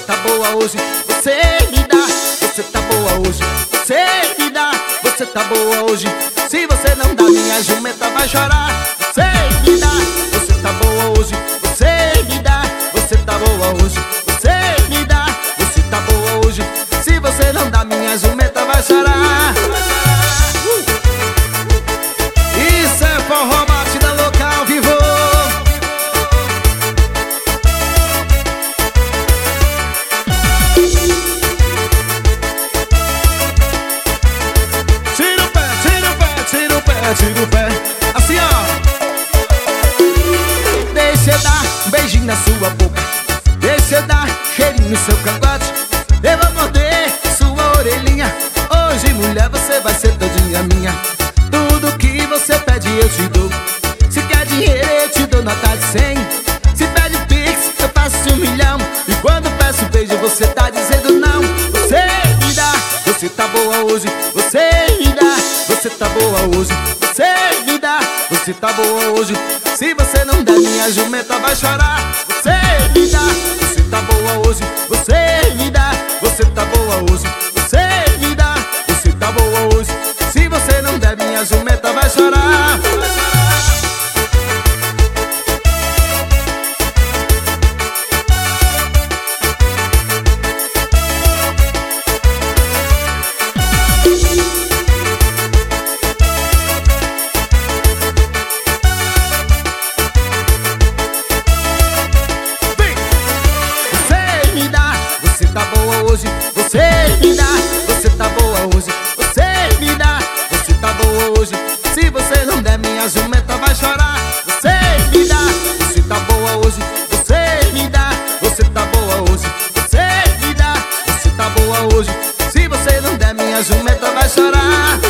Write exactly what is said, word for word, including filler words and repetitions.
tá boa hoje, você me dá. Você tá boa hoje, você me dá. Você tá boa hoje, se você não dá, minha jumenta vai chorar. Você me dá, você tá boa hoje, você me dá. Você tá boa hoje, você me dá. Você tá boa hoje, se você não dá, minha jumenta vai chorar. uh! Isso é forró, batida local, vivo. Tira o pé, tira o pé, tira o pé, tira o pé. Assim, ó. Deixa eu dar um beijinho na sua boca, deixa eu dar cheirinho no seu cangote. Eu vou morder sua orelhinha. Hoje, mulher, você vai ser todinha minha. Tudo que você pede eu te dou. Se quer dinheiro eu te dou nota de cem. Se pede pix eu faço um milhão. E quando peço beijo você tá dizendo não. Você me dá, você tá boa hoje, você me dá. Você tá boa hoje, você me dá. Você tá boa hoje, se você não der, minha jumenta vai chorar. Você me dá, você tá boa hoje, você me dá. Você tá boa hoje, você me dá. Você tá boa hoje, se você não der, minha jumenta vai chorar. Hoje, você me dá, você tá boa hoje, você me dá. Você tá boa hoje, se você não der, minha jumenta vai chorar. Você me dá, você tá boa hoje, você me dá. Você tá boa hoje, você me dá. Você tá boa hoje, se você não der, minha jumenta vai chorar.